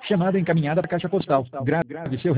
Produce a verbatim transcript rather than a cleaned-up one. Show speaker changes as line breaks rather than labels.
Chamada encaminhada para a caixa postal. Grave seu